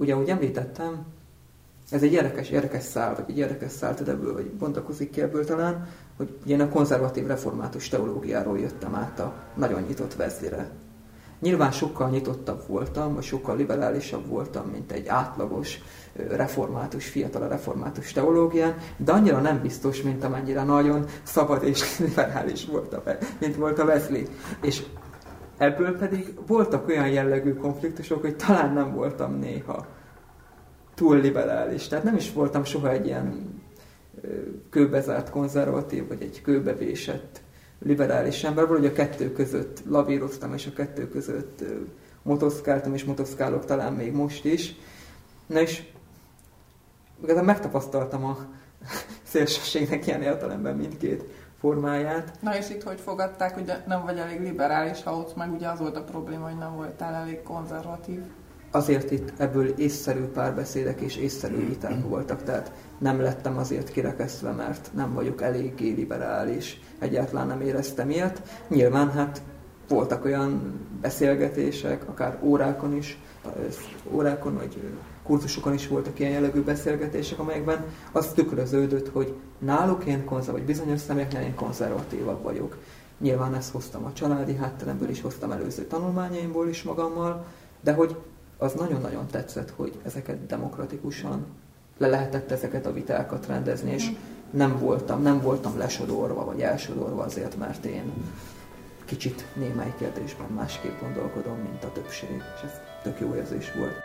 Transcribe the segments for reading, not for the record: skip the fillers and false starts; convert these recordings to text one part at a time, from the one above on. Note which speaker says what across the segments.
Speaker 1: ugye, ahogy említettem, ez egy érdekes szál, vagy egy érdekes szál ebből, vagy bontakozik ki ebből talán, hogy én a konzervatív református teológiáról jöttem át a nagyon nyitott Wesleyre. Nyilván sokkal nyitottabb voltam, vagy sokkal liberálisabb voltam, mint egy átlagos fiatal református teológián, de annyira nem biztos, mint amennyire nagyon szabad és liberális mint volt a Wesley. És ebből pedig voltak olyan jellegű konfliktusok, hogy talán nem voltam néha túl liberális. Tehát nem is voltam soha egy ilyen kőbezárt konzervatív, vagy egy kőbevésett liberális ember. Valahogy a kettő között lavíroztam, és a kettő között motoszkáltam, és motoszkálok talán még most is. Na és igazán megtapasztaltam a szélsőségnek ilyen értelemben mindkét formáját.
Speaker 2: Na és itt hogy fogadták, hogy nem vagy elég liberális, ha ott meg ugye az volt a probléma, hogy nem voltál elég konzervatív?
Speaker 1: Azért itt ebből észszerű párbeszédek és észszerű viták voltak, tehát nem lettem azért kirekesztve, mert nem vagyok eléggé liberális, egyáltalán nem éreztem ilyet. Nyilván hát voltak olyan beszélgetések, akár órákon vagy kurzusokon is voltak ilyen jellegű beszélgetések, amelyekben az tükröződött, hogy náluk vagy bizonyos személyeknél én konzervatívabb vagyok. Nyilván ezt hoztam a családi hátteremből is, hoztam előző tanulmányaimból is magammal, de hogy az nagyon-nagyon tetszett, hogy ezeket demokratikusan le lehetett ezeket a vitákat rendezni, és nem voltam lesodorva, vagy elsodorva azért, mert én kicsit némely kérdésben másképp gondolkodom, mint a többség, és ez tök jó érzés volt.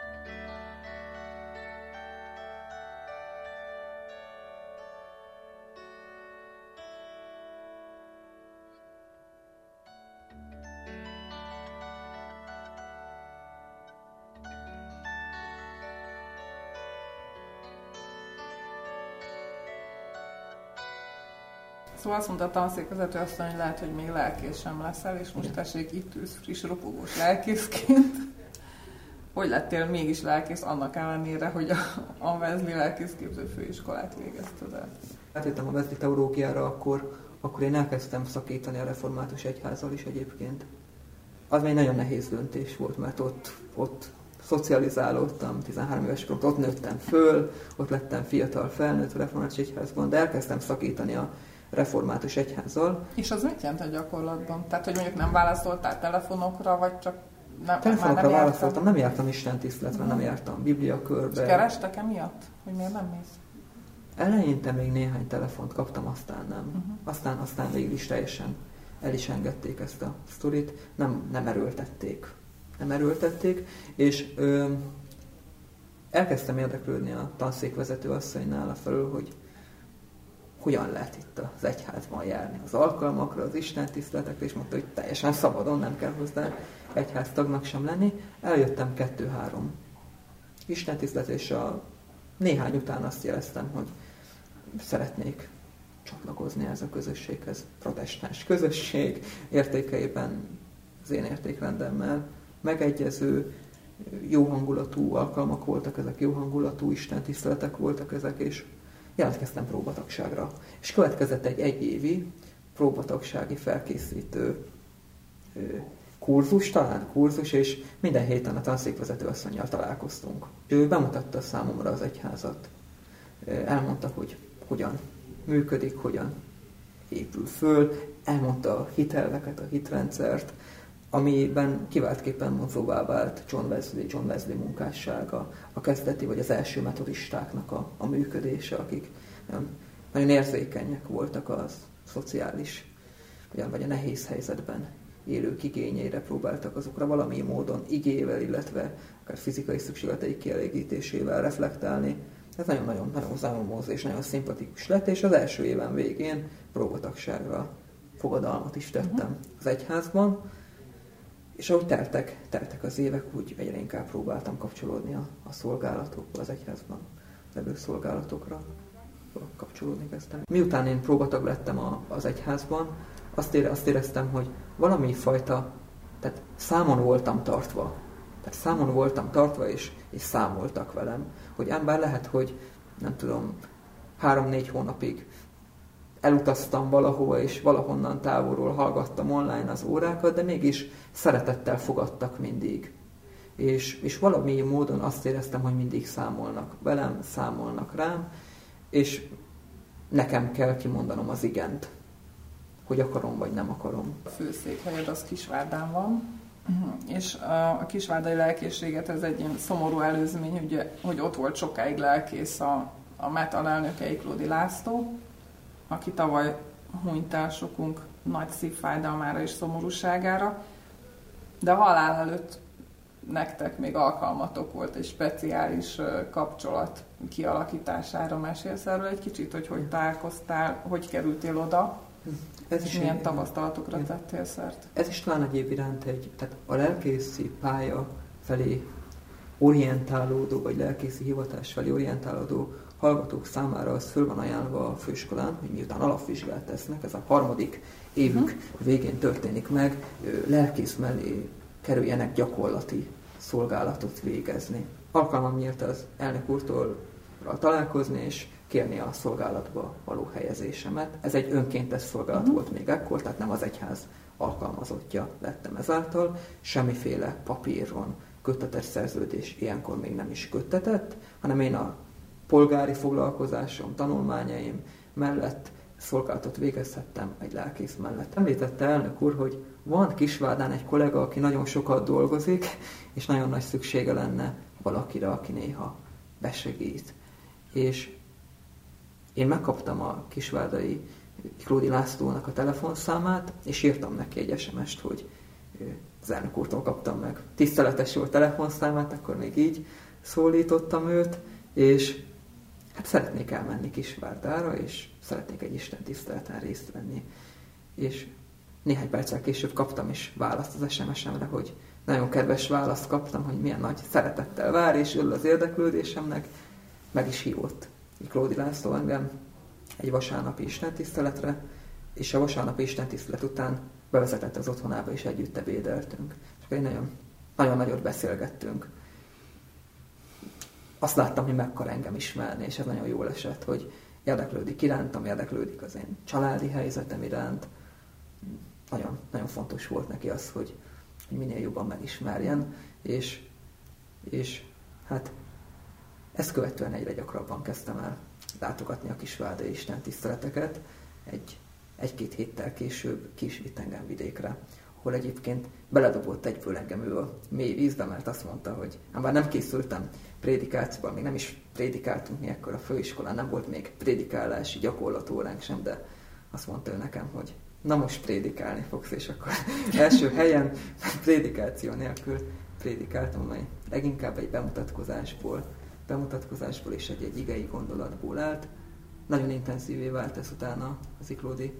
Speaker 2: Szóval azt mondta a tanszékvezető asszony, hogy lehet, hogy még lelkész sem leszel, és most tessék, itt ülsz friss, ropogós lelkészként. Hogy lettél mégis lelkész annak ellenére, hogy a Wesley lelkészképző főiskolát végezted el?
Speaker 1: Átjöttem a Wesley teológiára, akkor én elkezdtem szakítani a református egyházzal is egyébként. Az egy nagyon nehéz döntés volt, mert ott szocializálódtam, 13 éves koromban, ott nőttem föl, ott lettem fiatal felnőtt a református egyházban, de elkezdtem szakítani a református egyházzal.
Speaker 2: És az mit jelent a gyakorlatban? Tehát, hogy mondjuk nem válaszoltál telefonokra, vagy csak
Speaker 1: telefonokra válaszoltam, nem jártam istentiszteletre, nem jártam bibliakörbe.
Speaker 2: És kerestek emiatt? Hogy miért nem mész?
Speaker 1: Eleinte még néhány telefont kaptam, aztán nem. Aztán végül is teljesen el is engedték ezt a sztorit. Nem erőltették. És elkezdtem érdeklődni a tanszékvezető asszonynál afelől, hogy hogyan lehet itt az egyházban járni az alkalmakra, az istentiszteletekre, és mondta, hogy teljesen szabadon, nem kell hozzá egyháztagnak sem lenni. Eljöttem 2-3 istentisztelet, és a néhány után azt jeleztem, hogy szeretnék csatlakozni ez a közösséghez. Protestáns közösség értékeiben az én értékrendemmel megegyező, jó hangulatú alkalmak voltak ezek, jó hangulatú istentiszteletek voltak ezek, és jelentkeztem próbatagságra. És következett egy egyévi próbatagsági felkészítő kurzus, és minden héten a tanszékvezető asszonnyal találkoztunk. Ő bemutatta számomra az egyházat. Elmondta, hogy hogyan működik, hogyan épül föl, elmondta a hitelveket, a hitrendszert, amiben kiváltképpen vonzóvá vált John Wesley munkássága, a kezdeti vagy az első metodistáknak a működése, akik nagyon érzékenyek voltak az szociális, vagy a nehéz helyzetben élők igényeire, próbáltak azokra valami módon igével, illetve akár fizikai szükségleteik kielégítésével reflektálni. Ez nagyon számomhoz és nagyon szimpatikus lett, és az első éven végén próbatagságra fogadalmat is tettem az egyházban. És ahogy teltek az évek, úgy egyre inkább próbáltam kapcsolódni a szolgálatokba, az egyházban levő szolgálatokra kapcsolódni kezdtem. Miután én próbatag lettem az egyházban, azt éreztem, hogy valami fajta, tehát számon voltam tartva, és számoltak velem, hogy bár lehet, hogy nem tudom, 3-4 hónapig elutaztam valahova, és valahonnan távolról hallgattam online az órákat, de mégis szeretettel fogadtak mindig. és valami módon azt éreztem, hogy mindig számolnak velem, számolnak rám, és nekem kell kimondanom az igent, hogy akarom vagy nem akarom.
Speaker 2: A főszékhelyed az Kisvárdán van, és a kisvárdai lelkészséget ez egy ilyen szomorú előzmény, ugye, hogy ott volt sokáig lelkész a MET alelnöke Iklódi László, aki tavaly hunyt el sokunk nagy szívfájdalmára és szomorúságára, de a halál előtt nektek még alkalmatok volt egy speciális kapcsolat kialakítására. Mesélsz erről egy kicsit, hogy találkoztál, hogy kerültél oda, és milyen tapasztalatokra tettél szert?
Speaker 1: Ez is talán egyéb iránt tehát a lelkészi pálya felé orientálódó, vagy lelkészi hivatás felé orientálódó hallgatók számára az föl van ajánlva a főiskolán, hogy miután alapvizsgát tesznek, ez a 3. évük végén történik meg, lelkész mellé kerüljenek gyakorlati szolgálatot végezni. Alkalmam nyílt az elnök úrtól találkozni, és kérni a szolgálatba való helyezésemet. Ez egy önkéntes szolgálat volt még ekkor, tehát nem az egyház alkalmazottja lettem ezáltal. Semmiféle papíron köttetes szerződés ilyenkor még nem is köttetett, hanem én a polgári foglalkozásom, tanulmányaim mellett szolgálatot végezhettem egy lelkész mellett. Említette elnök úr, hogy van Kisvárdán egy kollega, aki nagyon sokat dolgozik, és nagyon nagy szüksége lenne valakire, aki néha besegít. És én megkaptam a kisvárdai Iklódi Lászlónak a telefonszámát, és írtam neki egy SMS-t, hogy az elnök úrtól kaptam meg tiszteletes jó telefonszámát, akkor még így szólítottam őt, és hát szeretnék elmenni Kisvárdára, és szeretnék egy istentiszteleten részt venni. És néhány perccel később kaptam is választ az SMS-emre, hogy nagyon kedves választ kaptam, hogy milyen nagy szeretettel vár, és örül az érdeklődésemnek. Meg is hívott Iklódi László engem egy vasárnapi istentiszteletre, és a vasárnapi istentisztelet után bevezetett az otthonába, és együtt ebédeltünk. És akkor nagyon nagyot beszélgettünk. Azt láttam, hogy meg akar engem ismerni, és ez nagyon jól esett, hogy érdeklődik irántam, érdeklődik az én családi helyzetem iránt. Nagyon, nagyon fontos volt neki az, hogy minél jobban megismerjen, és hát ezt követően egyre gyakrabban kezdtem el látogatni a kisvárdai istentiszteleteket. Egy-két héttel később ki is vitt engem vidékre, ahol egyébként beledobott egyből engem ő a mély vízbe, mert azt mondta, hogy bár nem készültem prédikációban, még nem is prédikáltunk mi ekkor a főiskolán, nem volt még prédikálási gyakorlatóránk sem, de azt mondta ő nekem, hogy na most prédikálni fogsz, és akkor első helyen prédikáció nélkül prédikáltam, amely leginkább egy bemutatkozásból és egy igei gondolatból állt. Nagyon intenzívé vált ez utána az Iklódi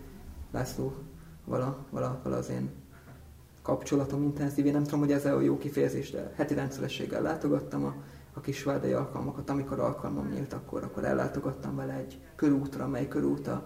Speaker 1: Lászlóval az én kapcsolatom intenzívé. Nem tudom, hogy ez a jó kifejezés, de heti rendszerességgel látogattam a kisvárdai alkalmakat. Amikor alkalmam nyílt, akkor ellátogattam vele egy körútra, mely körút a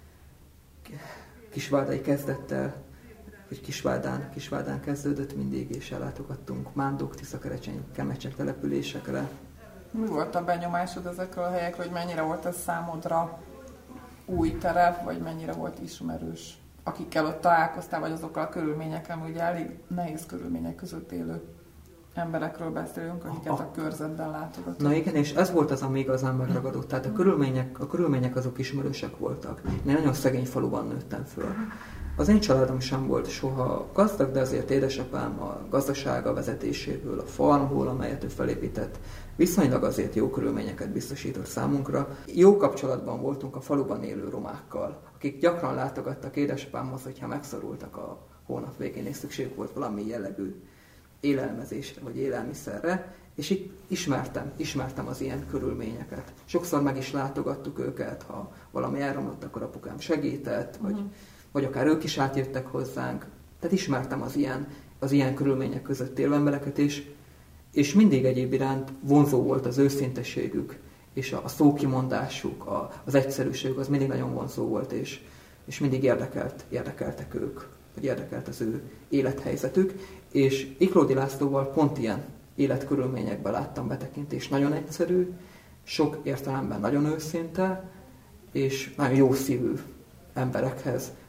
Speaker 1: kisvárdai kezdettel, hogy Kisvárdán kezdődött mindig, és ellátogattunk Mándok, Tiszakerecseny, Kemecsek településekre.
Speaker 2: Mi volt a benyomásod ezekről a helyekről, hogy mennyire volt ez számodra új terep, vagy mennyire volt ismerős? Akikkel ott találkoztál, vagy azokkal a körülményekkel, ugye elég nehéz körülmények között élő emberekről beszélünk, akiket a körzetben látogatunk.
Speaker 1: Na igen, és ez volt az, ami igazán megragadott. Tehát a körülmények azok ismerősek voltak. Én nagyon szegény faluban nőttem föl. Az én családom sem volt soha gazdag, de azért édesapám a gazdasága vezetéséből, a farmból, amelyet ő felépített, viszonylag azért jó körülményeket biztosított számunkra. Jó kapcsolatban voltunk a faluban élő romákkal, akik gyakran látogattak édesapámhoz, hogyha megszorultak a hónap végén, és szükség volt valami jellegű élelmezésre vagy élelmiszerre, és itt ismertem az ilyen körülményeket. Sokszor meg is látogattuk őket, ha valami elromlott, akkor apukám segített, vagy akár ők is átjöttek hozzánk. Tehát ismertem az ilyen körülmények között élő embereket, és mindig egyéb iránt vonzó volt az őszinteségük, és a szókimondásuk, az egyszerűségük, az mindig nagyon vonzó volt, és mindig érdekeltek ők, vagy érdekelt az ő élethelyzetük. És Iklódi Lászlóval pont ilyen életkörülményekben láttam betekintést. Nagyon egyszerű, sok értelemben nagyon őszinte, és nagyon jó szívű emberekhez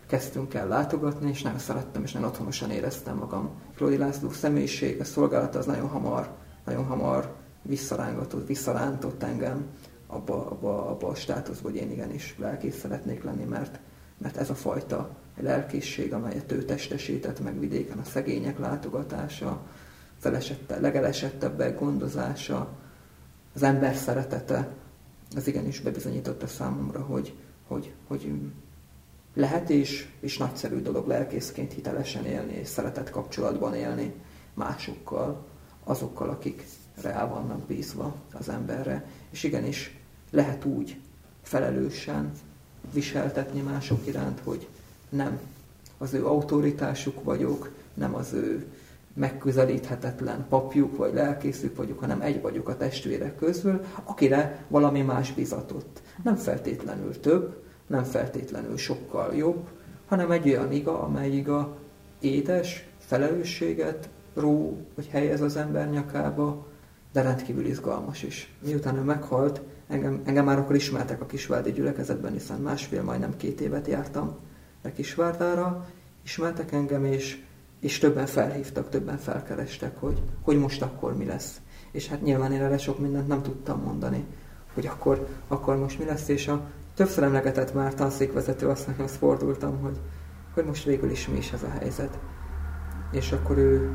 Speaker 1: kezdtünk el látogatni, és nagyon szerettem, és nagyon otthonosan éreztem magam. Klódi László személyisége, szolgálata az nagyon hamar visszarántott engem abba a státuszba, hogy én igenis lelkész szeretnék lenni, mert ez a fajta lelkészség, amelyet ő testesített meg vidéken, a szegények látogatása, legelesettebbek gondozása, az ember szeretete, az igenis bebizonyította számomra, hogy lehet és nagyszerű dolog lelkészként hitelesen élni, és szeretett kapcsolatban élni másokkal, azokkal, akik rá vannak bízva az emberre. És igenis lehet úgy felelősen viseltetni mások iránt, hogy nem az ő autoritásuk vagyok, nem az ő megközelíthetetlen papjuk vagy lelkészük vagyok, hanem egy vagyok a testvérek közül, akire valami más bizatott. Nem feltétlenül több, nem feltétlenül sokkal jobb, hanem egy olyan iga, amely iga édes felelősséget ró, vagy helyez az ember nyakába, de rendkívül izgalmas is. Miután ő meghalt, engem már akkor ismertek a kisvárdi gyülekezetben, hiszen majdnem 2 évet jártam a Kisvárdára, ismertek engem, és többen felhívtak, többen felkerestek, hogy most akkor mi lesz. És hát nyilván én erre sok mindent nem tudtam mondani, hogy akkor most mi lesz, és a többször emlegetett már tanszékvezető asszonyhoz fordultam, hogy most végül is mi is ez a helyzet. És akkor ő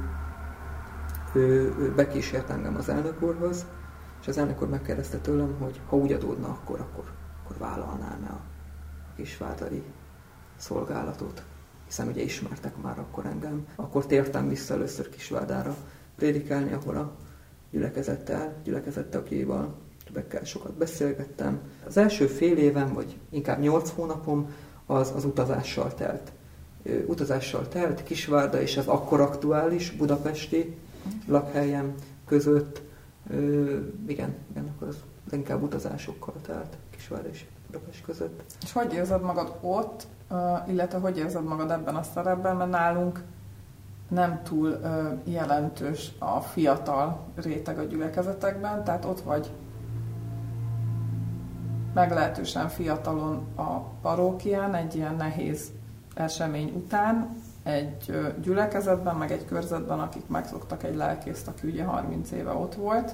Speaker 1: bekísért engem az elnök úrhoz, és az elnök úr megkérdezte tőlem, hogy ha úgy adódna, akkor vállalnám-e a kisvárdai szolgálatot. Hiszen ugye ismertek már akkor engem. Akkor tértem vissza először Kisvárdára prédikálni, ahol a gyülekezet tagjaival, többekkel sokat beszélgettem. Az első fél évem, vagy inkább 8 hónapom az utazással telt Kisvárda és az akkor aktuális budapesti lakhelyem között. Igen, akkor az inkább utazásokkal telt Kisvárda és Budapest között.
Speaker 2: És hogy érzed magad ott, illetve hogy érzed magad ebben a szerepben, mert nálunk nem túl jelentős a fiatal réteg a gyülekezetekben, tehát ott vagy meglehetősen fiatalon a parókián egy ilyen nehéz esemény után, egy gyülekezetben, meg egy körzetben, akik megszoktak egy lelkészt, aki ugye 30 éve ott volt.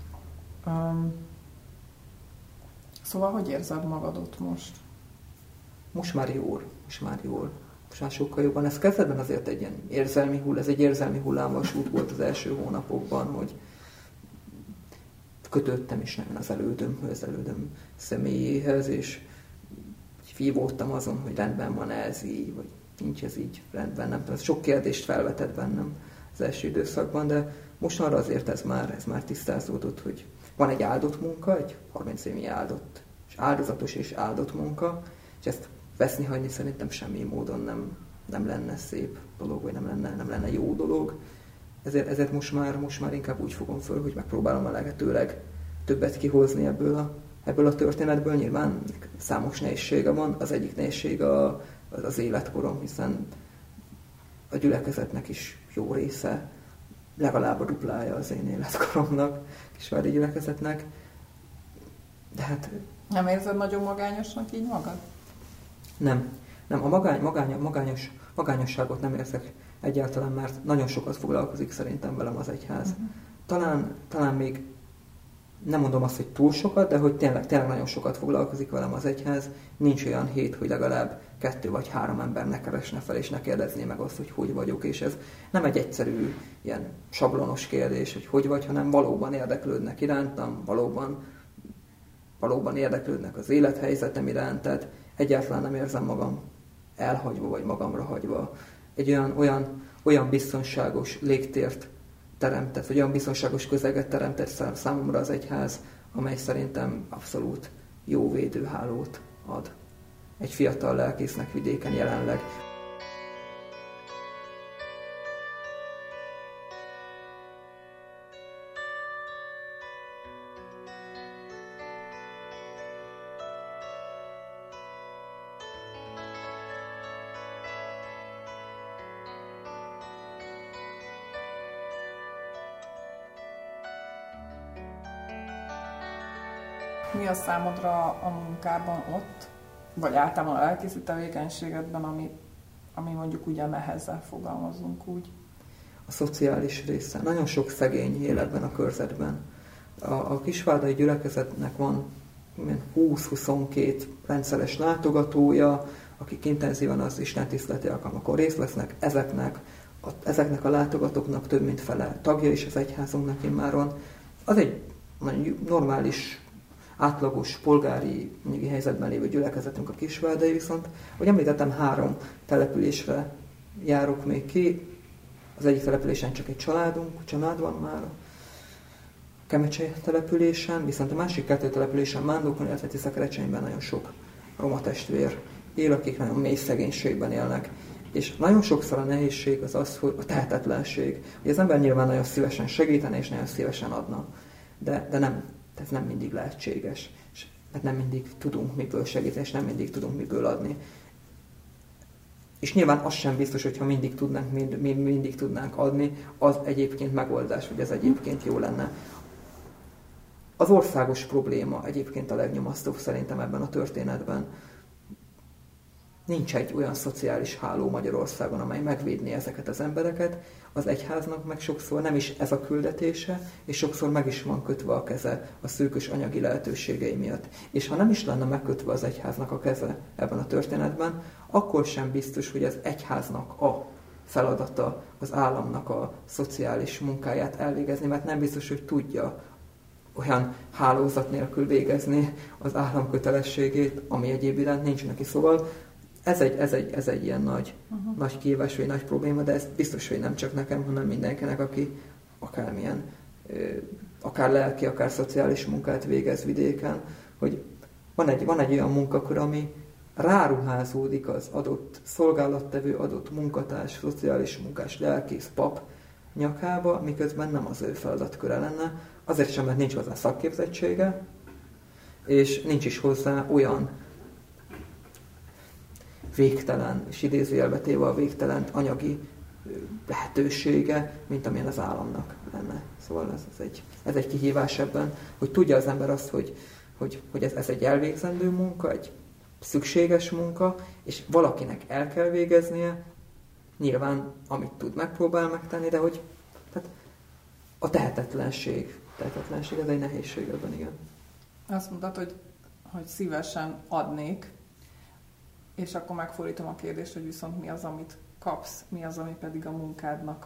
Speaker 2: Szóval hogy érzed magad ott most?
Speaker 1: Most már jól. Most már sokkal jobban. Ez kezdetben azért egy ilyen érzelmi hullámvasút volt az első hónapokban, hogy kötöttem is nagyon az elődöm személyéhez, és vívódtam azon, hogy rendben van ez így, vagy nincs ez így rendben, nem tudom. Sok kérdést felvetett bennem az első időszakban, de most arra azért ez már tisztázódott, hogy van egy áldott munka, egy 30 évi áldozatos és áldott munka, és ezt veszni hagyni szerintem semmi módon nem lenne szép dolog, vagy nem lenne jó dolog. Ezért most már inkább úgy fogom föl, hogy megpróbálom a lehetőleg többet kihozni ebből a történetből. Nyilván számos nehézsége van, az egyik nehézség az életkorom, hiszen a gyülekezetnek is jó része, legalább a duplája az én életkoromnak, Kisvárdi gyülekezetnek. De hát...
Speaker 2: Nem érzed nagyon magányosnak így magad?
Speaker 1: Nem. A magányosságot nem érzek egyáltalán, mert nagyon sokat foglalkozik szerintem velem az egyház. Talán még nem mondom azt, hogy túl sokat, de hogy tényleg nagyon sokat foglalkozik velem az egyház. Nincs olyan hét, hogy legalább 2 vagy 3 ember ne keresne fel, és ne kérdezné meg azt, hogy vagyok. És ez nem egy egyszerű, ilyen sablonos kérdés, hogy vagy, hanem valóban érdeklődnek irántam, valóban érdeklődnek az élethelyzetem iránt, tehát egyáltalán nem érzem magam elhagyva, vagy magamra hagyva. Egy olyan biztonságos légtért teremtett, vagy olyan biztonságos közeget teremtett számomra az egyház, amely szerintem abszolút jó védőhálót ad egy fiatal lelkésznek vidéken jelenleg.
Speaker 2: Mi a számodra a munkában ott, vagy általában a lelkészi tevékenységedben, ami ami mondjuk ugye nehezzel fogalmazunk úgy.
Speaker 1: A szociális része. Nagyon sok szegény él ebben a körzetben. A kisvárdai gyülekezetnek van 20-22 rendszeres látogatója, akik intenzíven az istentiszteleti alkalmakon részt vesznek. Ezeknek a látogatóknak több mint fele tagja is az egyházunknak immáron. Az egy normális, átlagos polgári helyzetben lévő gyülekezetünk a kisvárdai, viszont, ahogy említettem, 3 településre járok még ki. Az egyik településen csak egy család van már, a Kemecse településen, viszont a másik 2 településen, Mándokon, illetve Tiszakerecsenyben nagyon sok roma testvér él, akik nagyon mély szegénységben élnek. És nagyon sokszor a nehézség az, hogy a tehetetlenség. Hogy az ember nyilván nagyon szívesen segítene, és nagyon szívesen adna. De ez nem mindig lehetséges. Mert nem mindig tudunk miből segíteni, és nem mindig tudunk miből adni. És nyilván az sem biztos, hogyha mindig tudnánk adni, az egyébként megoldás, vagy ez egyébként jó lenne. Az országos probléma egyébként a legnyomasztóbb szerintem ebben a történetben. Nincs egy olyan szociális háló Magyarországon, amely megvédné ezeket az embereket. Az egyháznak meg sokszor nem is ez a küldetése, és sokszor meg is van kötve a keze a szűkös anyagi lehetőségei miatt. És ha nem is lenne megkötve az egyháznak a keze ebben a történetben, akkor sem biztos, hogy az egyháznak a feladata az államnak a szociális munkáját elvégezni, mert nem biztos, hogy tudja olyan hálózat nélkül végezni az állam kötelességét, ami egyéb iránt nincs neki. Szóval ez egy ilyen nagy kihívás, vagy nagy probléma, de ez biztos, hogy nem csak nekem, hanem mindenkinek, aki akármilyen, akár lelki, akár szociális munkát végez vidéken, hogy van egy olyan munkakör, ami ráruházódik az adott szolgálattevő, adott munkatárs, szociális munkás, lelkész, pap nyakába, miközben nem az ő feladatköre lenne, azért sem, mert nincs hozzá szakképzettsége, és nincs is hozzá olyan végtelen, és idézőjelbe téve a végtelen anyagi lehetősége, mint amilyen az államnak lenne. Szóval ez egy kihívás ebben, hogy tudja az ember azt, hogy ez egy elvégzendő munka, egy szükséges munka, és valakinek el kell végeznie, nyilván amit tud, megpróbál megtenni, de hogy tehát a tehetetlenség ez egy nehézség ebben, igen.
Speaker 2: Azt mondtad, hogy szívesen adnék, és akkor megfordítom a kérdést, hogy viszont mi az, amit kapsz, mi az, ami pedig a munkádnak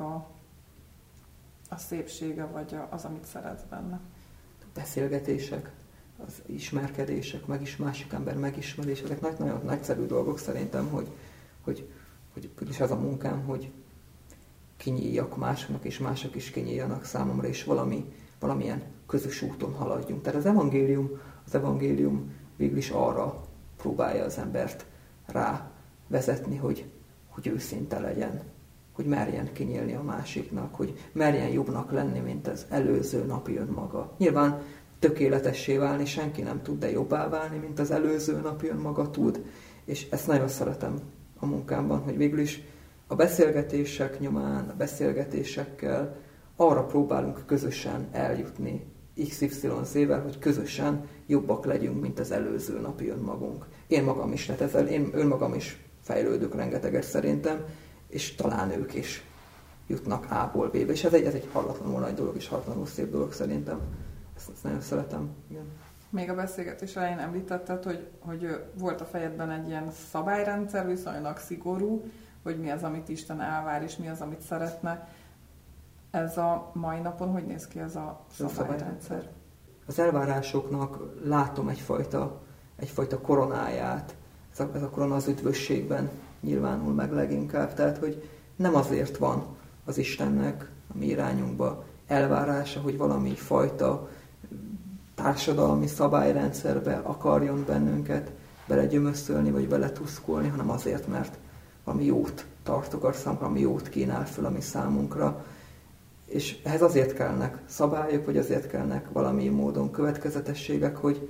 Speaker 2: a szépsége, vagy az, amit szeretsz benne.
Speaker 1: Beszélgetések, az ismerkedések, másik ember megismerés, ezek nagyon nagyszerű dolgok szerintem, hogy is az a munkám, hogy kinyíljak másoknak, és mások is kinyíljanak számomra, és valamilyen közös úton haladjunk. Tehát az evangélium végül is arra próbálja az embert rá vezetni, hogy őszinte legyen, hogy merjen kinyílni a másiknak, hogy merjen jobbnak lenni, mint az előző napi önmaga. Nyilván tökéletessé válni senki nem tud, de jobbá válni, mint az előző napi önmaga tud. És ezt nagyon szeretem a munkámban, hogy végül is a beszélgetések nyomán, a beszélgetésekkel arra próbálunk közösen eljutni XYZ-vel, hogy közösen jobbak legyünk, mint az előző napi önmagunk. Én magam is, tehát ezzel én önmagam is fejlődök rengeteget szerintem, és talán ők is jutnak A-ból B-be. És ez egy hallatlanul nagy dolog, és hallatlanul szép dolog szerintem. Ezt nagyon szeretem. Igen.
Speaker 2: Még a beszélgetés elején említetted, hogy volt a fejedben egy ilyen szabályrendszer, viszonylag szigorú, hogy mi az, amit Isten elvár, és mi az, amit szeretne. Ez a mai napon hogy néz ki ez a szabályrendszer?
Speaker 1: Az elvárásoknak látom egyfajta koronáját. Ez a korona az üdvösségben nyilvánul meg leginkább. Tehát, hogy nem azért van az Istennek a mi irányunkba elvárása, hogy valami fajta társadalmi szabályrendszerbe akarjon bennünket belegyömöszölni, vagy beletuszkolni, hanem azért, mert valami jót tart akar számunkra, valami jót kínál föl a mi számunkra. És ehhez azért kellnek szabályok, vagy azért kellnek valami módon következetességek, hogy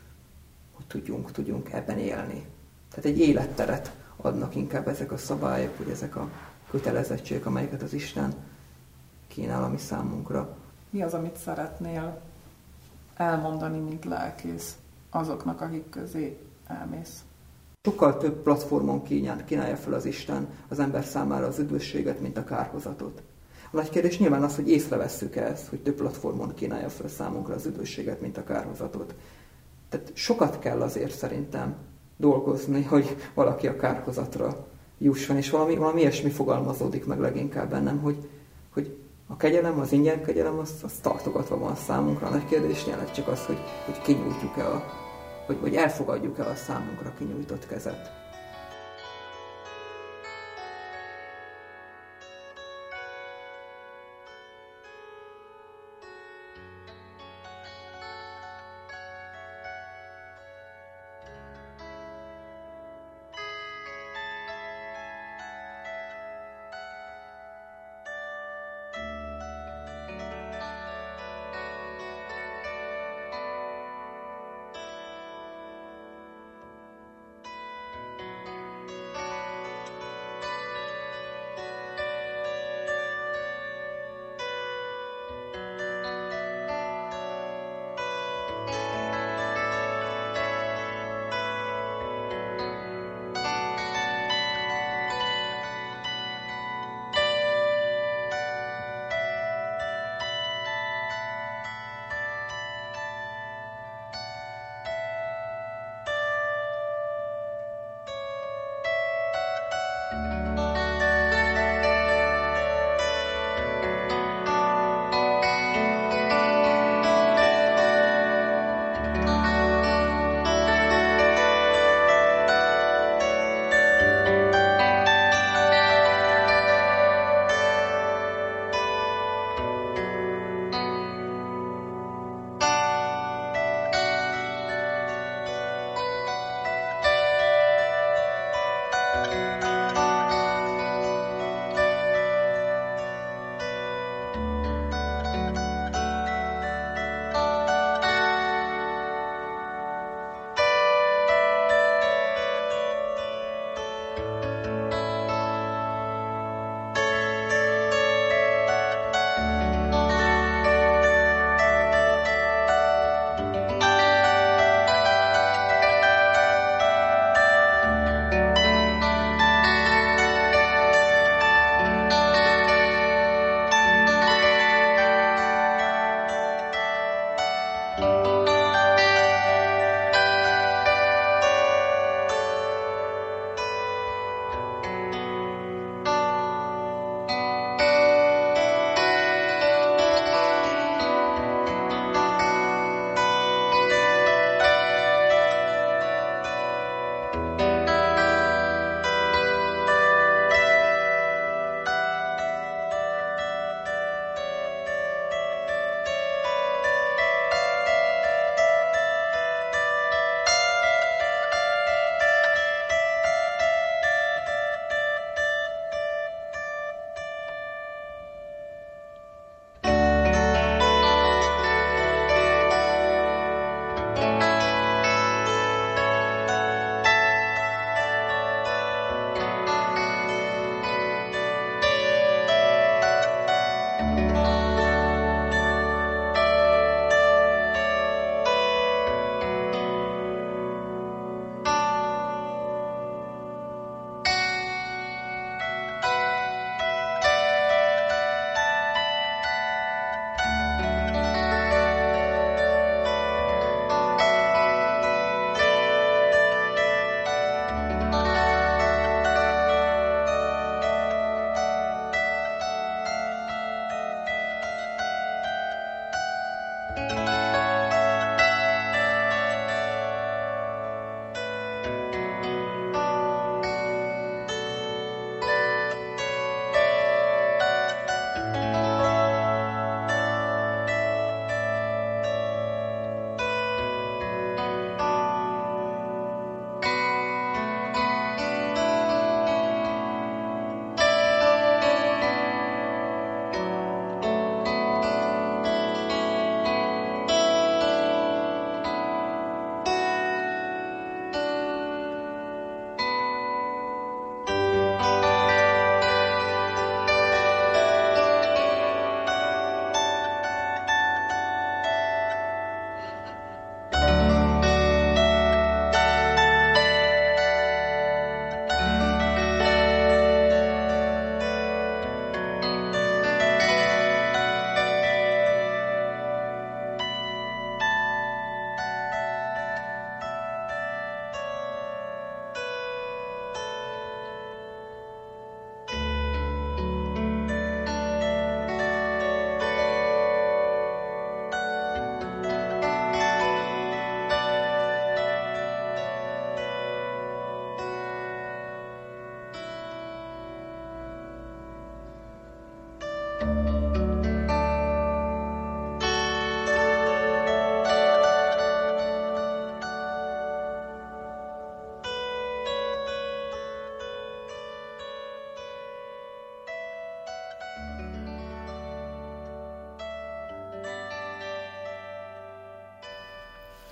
Speaker 1: tudjunk ebben élni. Tehát egy életteret adnak inkább ezek a szabályok, vagy ezek a kötelezettségek, amelyeket az Isten kínál a mi számunkra.
Speaker 2: Mi az, amit szeretnél elmondani, mint lelkész azoknak, akik közé elmész?
Speaker 1: Sokkal több platformon kínálja fel az Isten az ember számára az üdvösséget, mint a kárhozatot. A nagy kérdés nyilván az, hogy észrevesszük ezt, hogy több platformon kínálja fel számunkra az üdvösséget, mint a kárhozatot. Tehát sokat kell azért szerintem dolgozni, hogy valaki a kárhozatra jusson, és valami ilyesmi fogalmazódik meg leginkább bennem, hogy a kegyelem, az ingyen kegyelem, az tartogatva van számunkra. A nagy kérdés nyilván csak az, hogy kinyújtjuk-e, hogy elfogadjuk-e a számunkra kinyújtott kezet.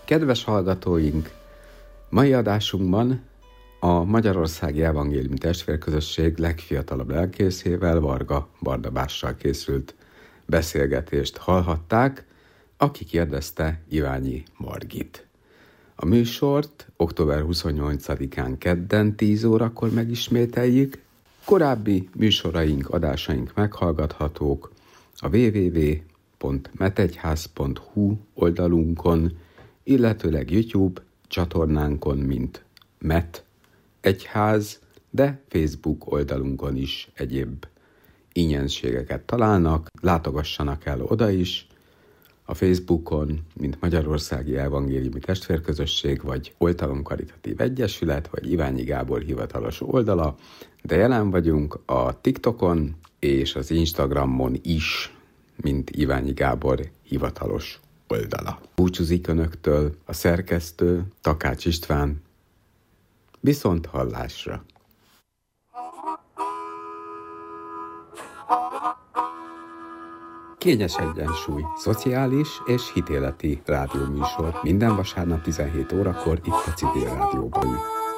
Speaker 3: Kedves hallgatóink, mai adásunkban a Magyarországi Evangéliumi Testvérközösség legfiatalabb lelkészével, Varga Barnabással készült beszélgetést hallhatták, aki kérdezte Iványi Margit. A műsort október 28-án kedden 10 órakor megismételjük. Korábbi műsoraink, adásaink meghallgathatók a www.metegyház.hu oldalunkon, illetőleg YouTube csatornánkon, mint Met Egyház, de Facebook oldalunkon is egyéb ingyenségeket találnak, látogassanak el oda is, a Facebookon, mint Magyarországi Evangéliumi Testvérközösség, vagy Oltalom Karitatív Egyesület, vagy Iványi Gábor hivatalos oldala, de jelen vagyunk a TikTokon és az Instagramon is, mint Iványi Gábor hivatalos oldala. Búcsúzik önöktől a szerkesztő, Takács István. Viszont hallásra! Kényes egyensúly, szociális és hitéleti rádióműsor minden vasárnap 17 órakor itt a Civil Rádióban.